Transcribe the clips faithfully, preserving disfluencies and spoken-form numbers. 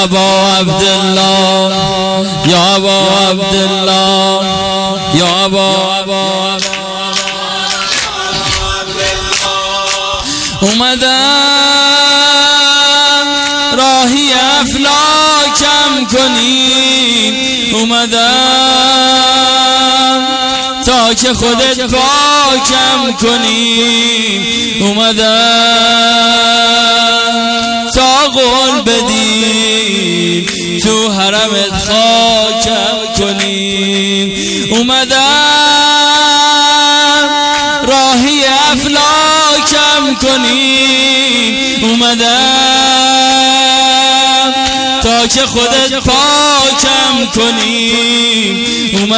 ابا عبدالله یا ابا عبدالله یا ابا اومدم راهی افلاکم کنین، اومدم تا که خودت پاکم کنین، اومدم تا قول بدین تو حرمت خاکم کنین، اومدم راهی افلاکم کنین، اومدم تا که خودت پاکم کنین،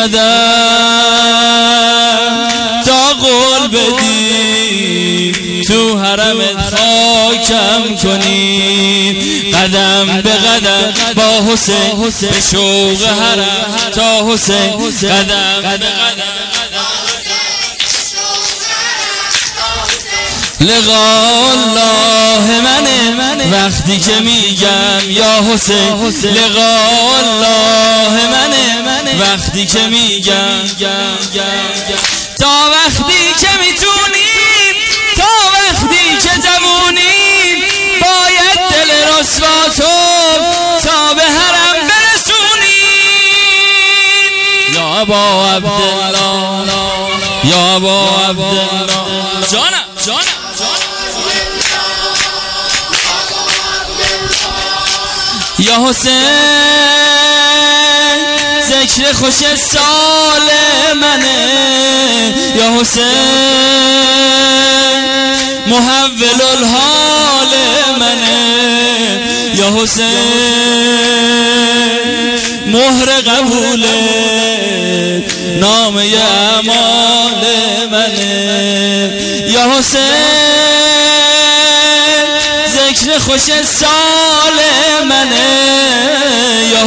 اومدم تا قول بدی تو حرمت خاکم کنین، قدم به قدم با حسین به شوق حرم تا حسین، قدم به قدم لقا الله منه وقتی که میگم یا حسین، لقا الله منه وقتی که میگم تا وقتی که میتونیم، تا وقتی که جوونیم، باید دل رسوا تو تا به حرم برسونیم. یا ابا عبدالله یا ابا عبدالله جانم جانم یا حسین ذکر خوش سال منه، یا حسین محول الحال منه، یا حسین مهر قبول نامه اعمال منه، یا حسین ذکر خوش سال منه، یا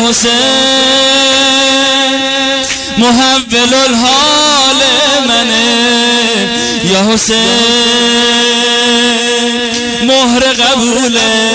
حسین محول الحال منه، یا حسین مهر قبول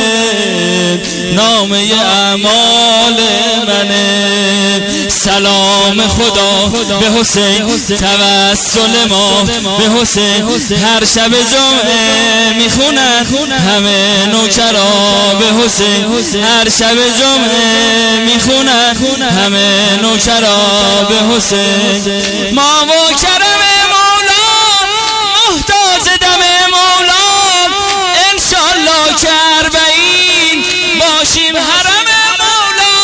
نامه اعمال منه. سلام خدا به حسین، توسل ما به حسین، هر شب جمعه میخونن همه نوکرا به حسین، هر شب جمعه میخونن همه نوکرا به حسین. ما و کرم مولا محتاج دم مولا، انشالله که اربعین باشیم حرم مولا.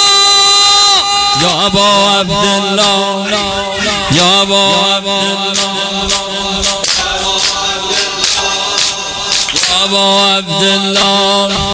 یا ابا عبدالله یا ابا عبدالله یا ابا عبدالله